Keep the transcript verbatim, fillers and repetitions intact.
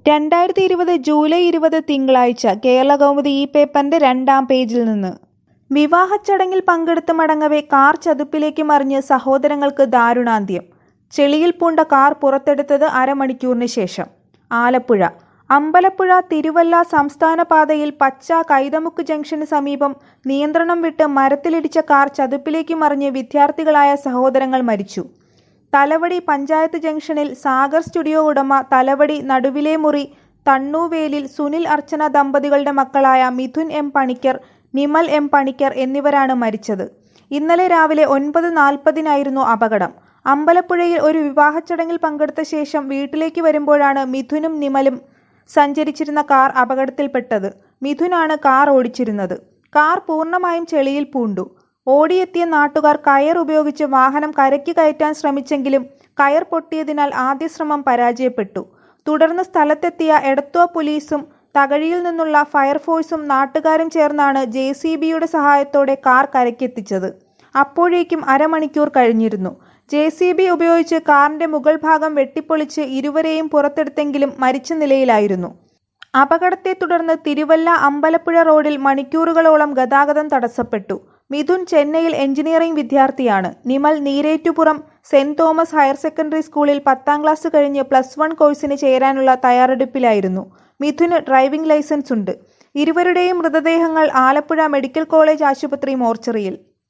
രണ്ടായിരത്തി ഇരുപത് ജൂലൈ ഇരുപത് തിങ്കളാഴ്ച കേരളകൗമുദി ഈ പേപ്പറിന്റെ രണ്ടാം പേജിൽ നിന്ന്. വിവാഹച്ചടങ്ങിൽ പങ്കെടുത്ത് മടങ്ങവെ കാർ ചതുപ്പിലേക്ക് മറിഞ്ഞ് സഹോദരങ്ങൾക്ക് ദാരുണാന്ത്യം. ചെളിയിൽ പൂണ്ട കാർ പുറത്തെടുത്തത് അരമണിക്കൂറിന് ശേഷം. ആലപ്പുഴ അമ്പലപ്പുഴ തിരുവല്ല സംസ്ഥാന പാതയിൽ പച്ച കൈതമുക്ക് ജംഗ്ഷന് സമീപം നിയന്ത്രണം വിട്ട് മരത്തിലിടിച്ച കാർ ചതുപ്പിലേക്ക് മറിഞ്ഞ് വിദ്യാർത്ഥികളായ സഹോദരങ്ങൾ മരിച്ചു. തലവടി പഞ്ചായത്ത് ജംഗ്ഷനിൽ സാഗർ സ്റ്റുഡിയോ ഉടമ തലവടി നടുവിലെ മുറി തണ്ണൂവേലിൽ സുനിൽ അർച്ചന ദമ്പതികളുടെ മക്കളായ മിഥുൻ എം പണിക്കർ, നിമൽ എം പണിക്കർ എന്നിവരാണ് മരിച്ചത്. ഇന്നലെ രാവിലെ ഒൻപത് നാൽപ്പതിനായിരുന്നു അപകടം. അമ്പലപ്പുഴയിൽ ഒരു വിവാഹച്ചടങ്ങിൽ പങ്കെടുത്ത ശേഷം വീട്ടിലേക്ക് വരുമ്പോഴാണ് മിഥുനും നിമലും സഞ്ചരിച്ചിരുന്ന കാർ അപകടത്തിൽപ്പെട്ടത്. മിഥുനാണ് കാർ ഓടിച്ചിരുന്നത്. കാർ പൂർണ്ണമായും ചെളിയിൽ പൂണ്ടു. ഓടിയെത്തിയ നാട്ടുകാർ കയർ ഉപയോഗിച്ച് വാഹനം കരയ്ക്ക് കയറ്റാൻ ശ്രമിച്ചെങ്കിലും കയർ പൊട്ടിയതിനാൽ ആദ്യ ശ്രമം പരാജയപ്പെട്ടു. തുടർന്ന് സ്ഥലത്തെത്തിയ എടത്വ പോലീസും തകഴിയിൽ നിന്നുള്ള ഫയർഫോഴ്സും നാട്ടുകാരും ചേർന്നാണ് ജെ സി ബിയുടെ സഹായത്തോടെ കാർ കരയ്ക്കെത്തിച്ചത്. അപ്പോഴേക്കും അരമണിക്കൂർ കഴിഞ്ഞിരുന്നു. ജെ സി ബി ഉപയോഗിച്ച് കാറിന്റെ മുകൾ ഭാഗം വെട്ടിപ്പൊളിച്ച് ഇരുവരെയും പുറത്തെടുത്തെങ്കിലും മരിച്ച നിലയിലായിരുന്നു. അപകടത്തെ തുടർന്ന് തിരുവല്ല അമ്പലപ്പുഴ റോഡിൽ മണിക്കൂറുകളോളം ഗതാഗതം തടസ്സപ്പെട്ടു. മിഥുൻ ചെന്നൈയിൽ എഞ്ചിനീയറിംഗ് വിദ്യാർത്ഥിയാണ്. Nimal Neerettupuram saint Thomas higher secondary സ്കൂളിൽ പത്താം ക്ലാസ് കഴിഞ്ഞ് പ്ലസ് വൺ കോഴ്സിന് ചേരാനുള്ള തയ്യാറെടുപ്പിലായിരുന്നു. മിഥുന് ഡ്രൈവിംഗ് ലൈസൻസ് ഉണ്ട്. ഇരുവരുടെയും മൃതദേഹങ്ങൾ ആലപ്പുഴ മെഡിക്കൽ കോളേജ് ആശുപത്രി മോർച്ചറിയിൽ.